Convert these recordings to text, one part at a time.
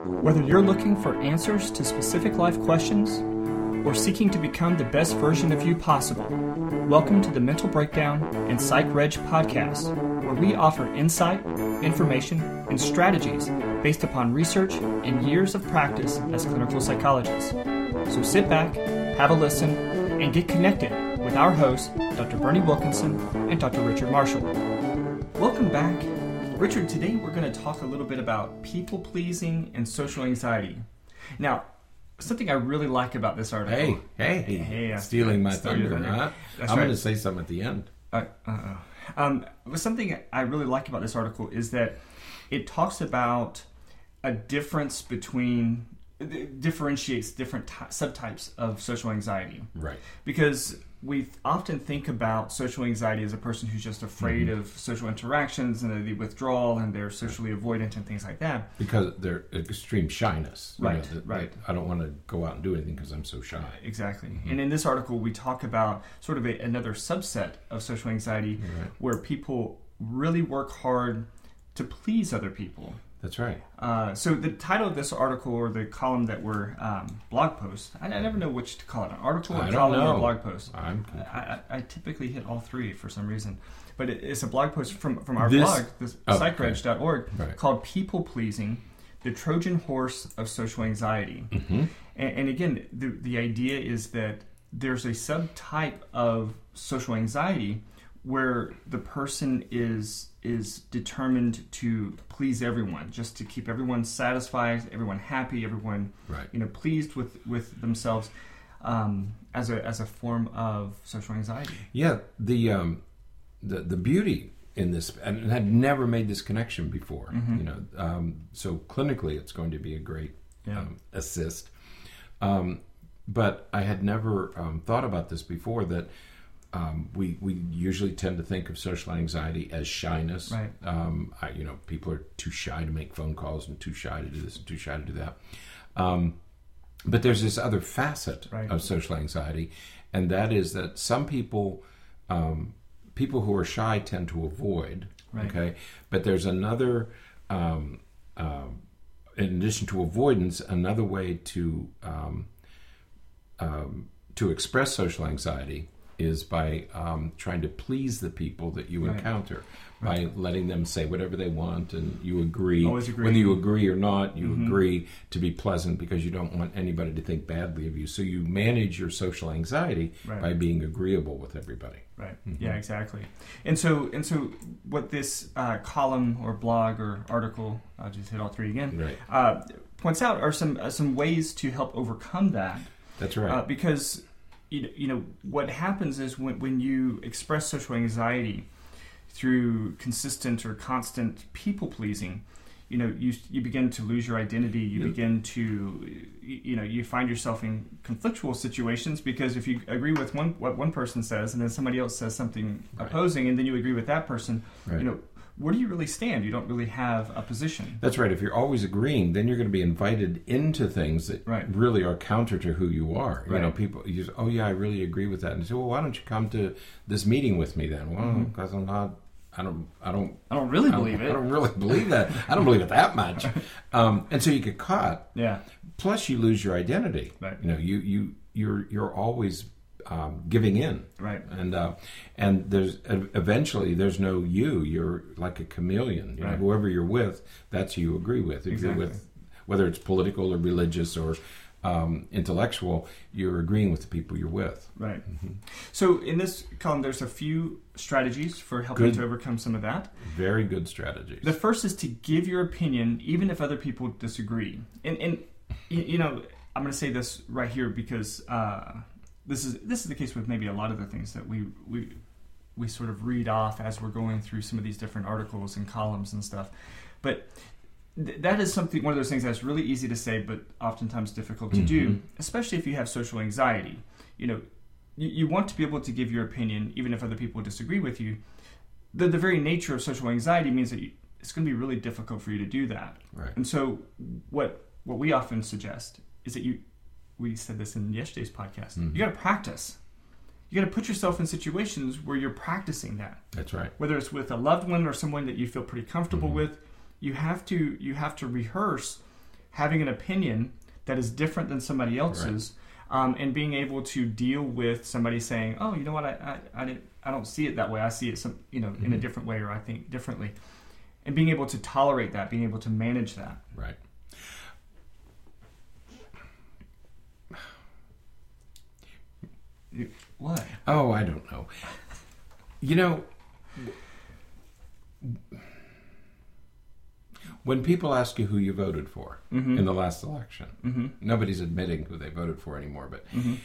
Whether you're looking for answers to specific life questions or seeking to become the best version of you possible, welcome to the Mental Breakdown and Psych Reg podcast, where we offer insight, information, and strategies based upon research and years of practice as clinical psychologists. So sit back, have a listen, and get connected with our hosts, Dr. Bernie Wilkinson and Dr. Richard Marshall. Welcome back. Richard, today we're going to talk a little bit about people-pleasing and social anxiety. Now, something I really like about this article... Hey, stealing my thunder, huh? I'm going to say something at the end. Something I really like about this article is that it talks about a difference between... differentiates different subtypes of social anxiety. Right. Because we often think about social anxiety as a person who's just afraid of social interactions and the withdrawal and they're socially avoidant and things like that. Because they're extreme shyness. Right. I don't want to go out and do anything because I'm so shy. Exactly. And in this article, we talk about sort of another subset of social anxiety where people really work hard to please other people. That's right. So the title of this article, or the column that we're blog post, I never know which to call it, an article, a column, or a blog post. I typically hit all three for some reason. But it's a blog post from our blog, psychreg.org, called People Pleasing, the Trojan Horse of Social Anxiety. Mm-hmm. And again, the idea is that there's a subtype of social anxiety where the person is determined to please everyone, just to keep everyone satisfied, everyone happy, everyone pleased with themselves, as a form of social anxiety. Yeah, the beauty in this, and I'd never made this connection before. Mm-hmm. So clinically, it's going to be a great assist. But I had never thought about this before, that. We usually tend to think of social anxiety as shyness. Right. People are too shy to make phone calls and too shy to do this and too shy to do that. But there's this other facet of social anxiety, and that is that some people who are shy tend to avoid. Right. Okay. But there's another, in addition to avoidance, another way to express social anxiety is by trying to please the people that you encounter, by letting them say whatever they want, and you agree. Always agree. Whether you agree or not, you agree to be pleasant because you don't want anybody to think badly of you. So you manage your social anxiety by being agreeable with everybody. Right. Mm-hmm. Yeah, exactly. And so what this column or blog or article, I'll just hit all three again, points out are some ways to help overcome that. That's right. Because what happens is when you express social anxiety through consistent or constant people pleasing, you begin to lose your identity. You begin to, you find yourself in conflictual situations, because if you agree with what one person says and then somebody else says something opposing, and then you agree with that person, where do you really stand? You don't really have a position. That's right. If you're always agreeing, then you're going to be invited into things that really are counter to who you are. Right. People, you say, "Oh yeah, I really agree with that," and you say, "Well, why don't you come to this meeting with me then?" Well, because I'm not. I don't really believe it. I don't really believe that. I don't believe it that much. And so you get caught. Yeah. Plus, you lose your identity. Right. You're always giving in, right? And there's eventually there's no you. You're like a chameleon. Whoever you're with, that's who you agree with. If you're with, whether it's political or religious or intellectual, you're agreeing with the people you're with. Right. Mm-hmm. So in this column, there's a few strategies for helping to overcome some of that. Very good strategies. The first is to give your opinion, even if other people disagree. And I'm going to say this right here because. This is the case with maybe a lot of the things that we sort of read off as we're going through some of these different articles and columns and stuff. But that is one of those things that's really easy to say, but oftentimes difficult to do, especially if you have social anxiety. You want to be able to give your opinion, even if other people disagree with you. The very nature of social anxiety means that it's going to be really difficult for you to do that. Right. And so what we often suggest is that we said this in yesterday's podcast. You got to practice. You got to put yourself in situations where you're practicing that. That's right. Whether it's with a loved one or someone that you feel pretty comfortable with, you have to rehearse having an opinion that is different than somebody else's, and being able to deal with somebody saying, "Oh, you know what? I don't see it that way. I see it in a different way, or I think differently," and being able to tolerate that, being able to manage that. Right. What? Oh, I don't know. You know, when people ask you who you voted for in the last election, nobody's admitting who they voted for anymore, but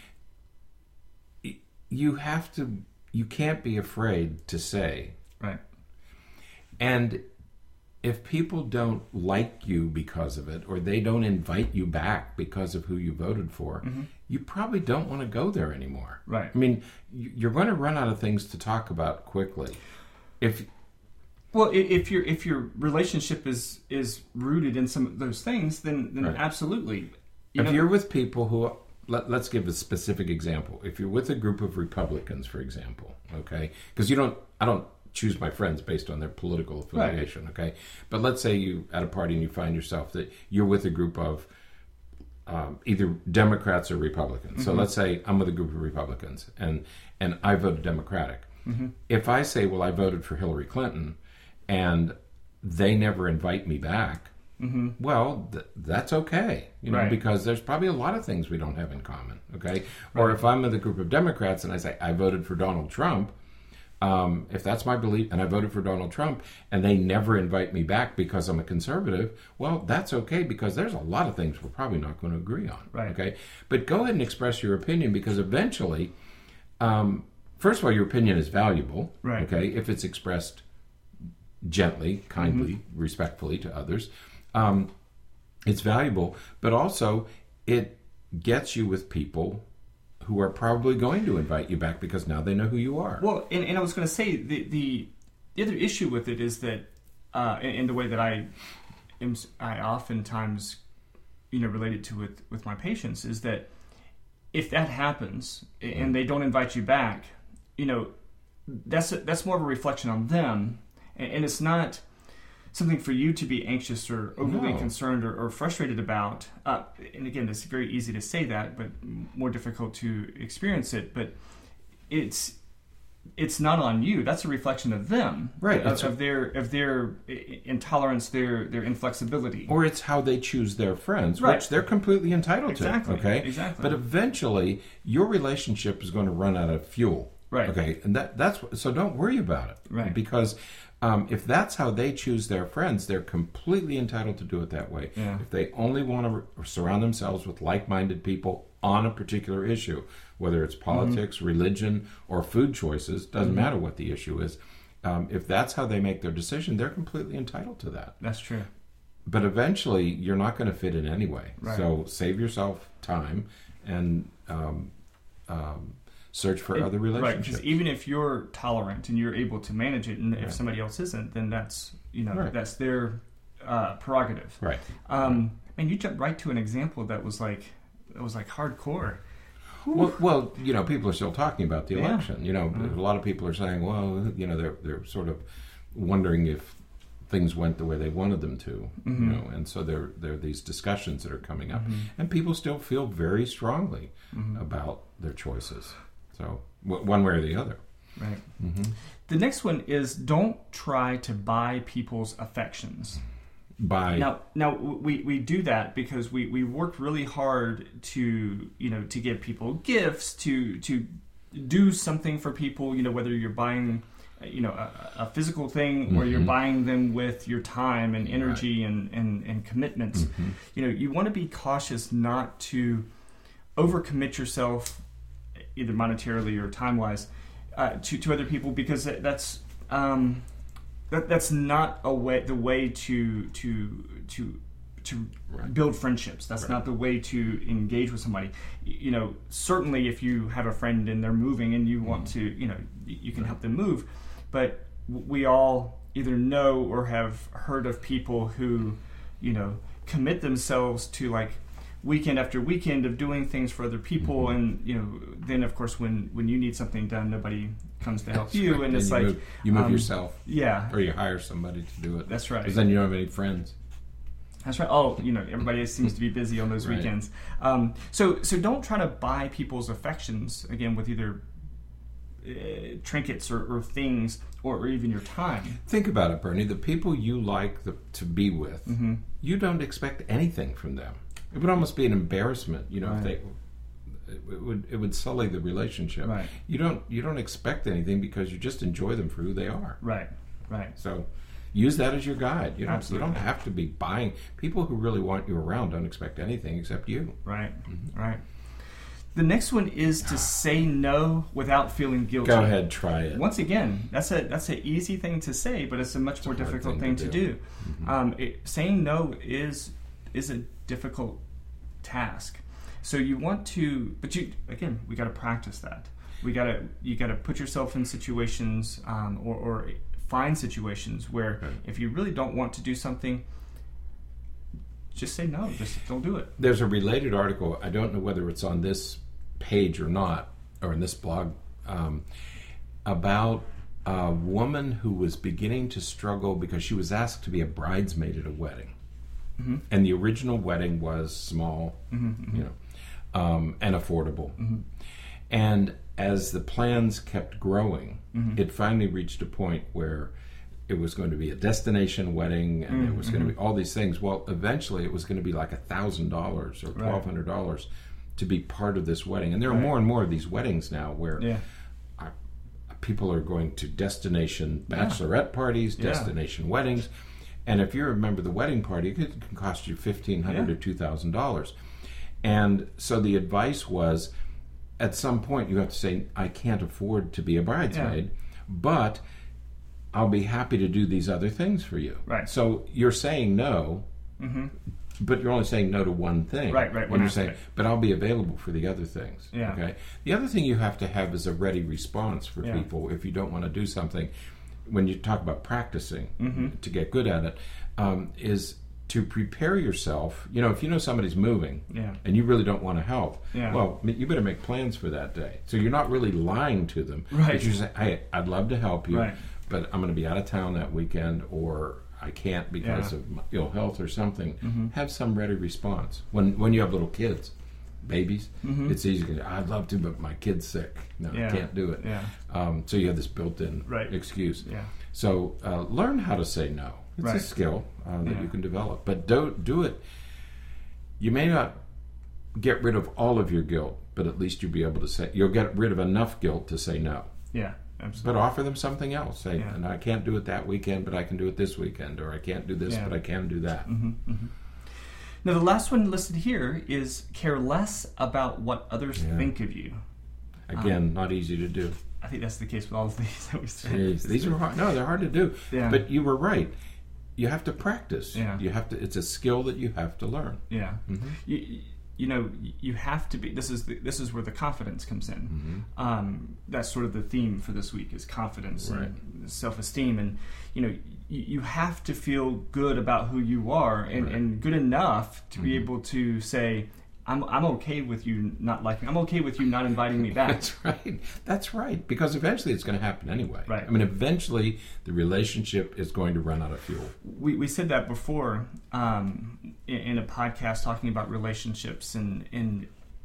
you can't be afraid to say. Right. And if people don't like you because of it, or they don't invite you back because of who you voted for, you probably don't want to go there anymore. Right. I mean, you're going to run out of things to talk about quickly. If your relationship is rooted in some of those things, then absolutely. If you're with people who, let's give a specific example. If you're with a group of Republicans, for example, okay, because I don't choose my friends based on their political affiliation, okay? But let's say you at a party and you find yourself that you're with a group of either Democrats or Republicans. So let's say I'm with a group of Republicans and I voted Democratic. If I say, well, I voted for Hillary Clinton and they never invite me back, well, that's okay, because there's probably a lot of things we don't have in common, okay? Or if I'm with a group of Democrats and I say, I voted for Donald Trump, if that's my belief, and I voted for Donald Trump, and they never invite me back because I'm a conservative, well, that's okay, because there's a lot of things we're probably not going to agree on. Right. Okay? But go ahead and express your opinion, because eventually, first of all, your opinion is valuable. Right. Okay? If it's expressed gently, kindly, respectfully to others, it's valuable, but also it gets you with people who are probably going to invite you back because now they know who you are. Well, and I was going to say the other issue with it is that, in the way that I oftentimes, relate it to with my patients, is that if that happens and they don't invite you back, that's more of a reflection on them, and it's not something for you to be anxious or overly concerned or frustrated about. And again, it's very easy to say that, but more difficult to experience it. But it's not on you. That's a reflection of them, right? Of their intolerance, their inflexibility, or it's how they choose their friends, right, which they're completely entitled to. Okay, exactly. But eventually, your relationship is going to run out of fuel. Right. Okay, and that's so don't worry about it. Right. Because if that's how they choose their friends, they're completely entitled to do it that way. Yeah. If they only want to surround themselves with like-minded people on a particular issue, whether it's politics, religion, or food choices, doesn't matter what the issue is. If that's how they make their decision, they're completely entitled to that. That's true. But eventually, you're not going to fit in anyway. Right. So save yourself time and search for other relationships. Right, because even if you're tolerant and you're able to manage it, and if somebody else isn't, then that's that's their prerogative. Right. And you jumped right to an example that was like hardcore. Well, people are still talking about the election. A lot of people are saying, well, they're sort of wondering if things went the way they wanted them to, and so there are these discussions that are coming up, and people still feel very strongly about their choices. So one way or the other. Right. The next one is don't try to buy people's affections. Now we do that because we work really hard to to give people gifts, to do something for people, whether you're buying a physical thing or you're buying them with your time and energy and commitments. You want to be cautious not to overcommit yourself either monetarily or time-wise to other people, because that's not the way to build friendships. That's not the way to engage with somebody. Certainly if you have a friend and they're moving and you want to, you can help them move. But we all either know or have heard of people who, commit themselves to like weekend after weekend of doing things for other people, and then of course when you need something done, nobody comes to help you, and it's like you move yourself, or you hire somebody to do it. That's right, because then you don't have any friends. That's right. Oh, everybody seems to be busy on those right. weekends. So don't try to buy people's affections, again, with either trinkets or things or even your time. Think about it, Bernie. The people you like to be with, mm-hmm. you don't expect anything from them. It would almost be an embarrassment, right. if it would sully the relationship. Right. You don't expect anything because you just enjoy them for who they are. Right. So use that as your guide. You don't have to be buying. People who really want you around don't expect anything except you. Right. Mm-hmm. Right. The next one is to say no without feeling guilty. Go ahead, try it. Once again, that's an easy thing to say, but it's a much more difficult thing to do. Mm-hmm. Saying no is a difficult task. So you want to, but we got to practice that. You got to put yourself in situations or find situations where if you really don't want to do something, just say no. Just don't do it. There's a related article. I don't know whether it's on this page or not, or in this blog, about a woman who was beginning to struggle because she was asked to be a bridesmaid at a wedding. Mm-hmm. And the original wedding was small, mm-hmm. And affordable. Mm-hmm. And as the plans kept growing, mm-hmm. it finally reached a point where it was going to be a destination wedding, and it was going to be all these things. Well, eventually it was going to be like $1,000 or $1,200 to be part of this wedding. And there are more and more of these weddings now where people are going to destination bachelorette parties, destination weddings. And if you remember the wedding party, it can cost you $1,500 to $2,000. And so the advice was, at some point you have to say, I can't afford to be a bridesmaid, but I'll be happy to do these other things for you. Right. So you're saying no, but you're only saying no to one thing. Right. When you're saying, but I'll be available for the other things. Yeah. Okay. The other thing you have to have is a ready response for people if you don't want to do something. When you talk about practicing to get good at it, is to prepare yourself. If you know somebody's moving and you really don't want to help, well, you better make plans for that day. So you're not really lying to them. Right. But you're saying, hey, I'd love to help you, right. but I'm going to be out of town that weekend, or I can't because of ill health or something. Mm-hmm. Have some ready response. When you have little kids, babies, it's easy to say, I'd love to, but my kid's sick. No, I can't do it. Yeah. So you have this built-in excuse. Yeah. So learn how to say no. It's a skill that you can develop. But don't do it. You may not get rid of all of your guilt, but at least you'll be able to say, you'll get rid of enough guilt to say no. Yeah, absolutely. But offer them something else. Say, and I can't do it that weekend, but I can do it this weekend. Or I can't do this, but I can do that. Mm-hmm. Mm-hmm. Now, the last one listed here is care less about what others think of you. Again, not easy to do. I think that's the case with all of these that we said. These are hard. No, they're hard to do. Yeah. But you were right. You have to practice. Yeah. You have to. It's a skill that you have to learn. Yeah. Mm-hmm. You have to be. This is where the confidence comes in. Mm-hmm. That's sort of the theme for this week is confidence and self-esteem, and you have to feel good about who you are and good enough to be able to say, I'm okay with you not liking me. I'm okay with you not inviting me back. That's right. Because eventually it's going to happen anyway. Right. I mean, eventually the relationship is going to run out of fuel. We said that before in a podcast talking about relationships, and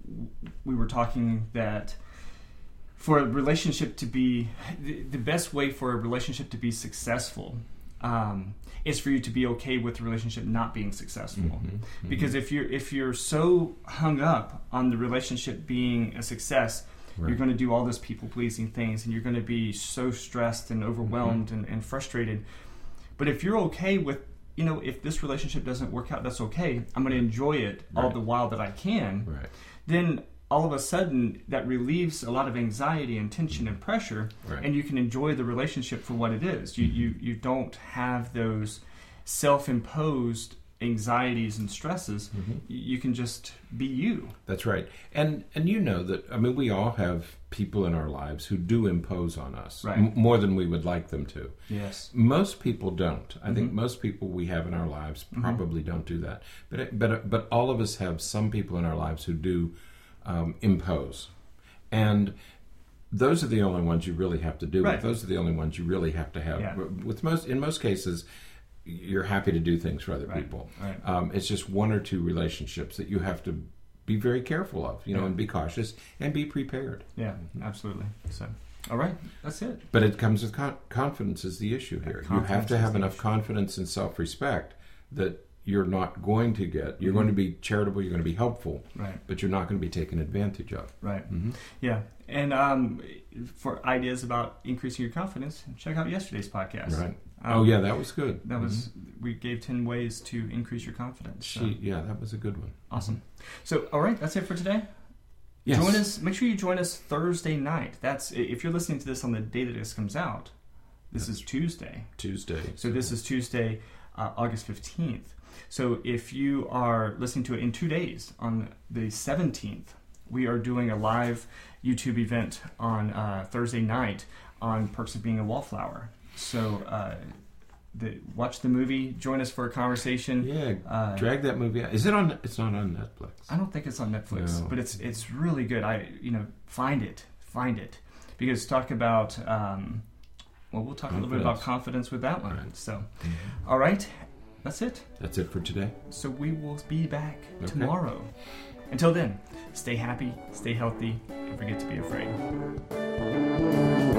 we were talking that for a relationship to be, the best way for a relationship to be successful is for you to be okay with the relationship not being successful. Because if you're so hung up on the relationship being a success, you're going to do all those people-pleasing things, and you're going to be so stressed and overwhelmed and frustrated. But if you're okay with, if this relationship doesn't work out, that's okay. I'm going to enjoy it all the while that I can. Then all of a sudden that relieves a lot of anxiety and tension and pressure, and you can enjoy the relationship for what it is. You don't have those self-imposed anxieties and stresses. You can just be you. That's right. And that, we all have people in our lives who do impose on us more than we would like them to. Yes. Most people don't. I think most people we have in our lives probably don't do that. But all of us have some people in our lives who do impose, and those are the only ones you really have to do with. Those are the only ones you really have to have. In most cases, you're happy to do things for other people. Right. It's just one or two relationships that you have to be very careful of, and be cautious and be prepared. Yeah, absolutely. So, all right, that's it. But it comes with confidence is the issue here. You have to have enough confidence and self-respect that you're not going to get, you're going to be charitable, you're going to be helpful, right? But you're not going to be taken advantage of. Right. Yeah. And for ideas about increasing your confidence, check out yesterday's podcast. Right. That was good. That was, we gave 10 ways to increase your confidence. So. That was a good one. Awesome. So, all right, that's it for today. Yes. Join us. Make sure you join us Thursday night. That's if you're listening to this on the day that this comes out. This is Tuesday. So this is Tuesday, August 15th. So if you are listening to it in 2 days, on the 17th, we are doing a live YouTube event on Thursday night on Perks of Being a Wallflower. So watch the movie, join us for a conversation. Yeah, drag that movie out. Is it on? It's not on Netflix. I don't think it's on Netflix, but it's really good. Find it, because talk about we'll talk a little bit about confidence with that one. Right. So, all right, that's it. That's it for today. So we will be back tomorrow. Until then, stay happy, stay healthy, and forget to be afraid.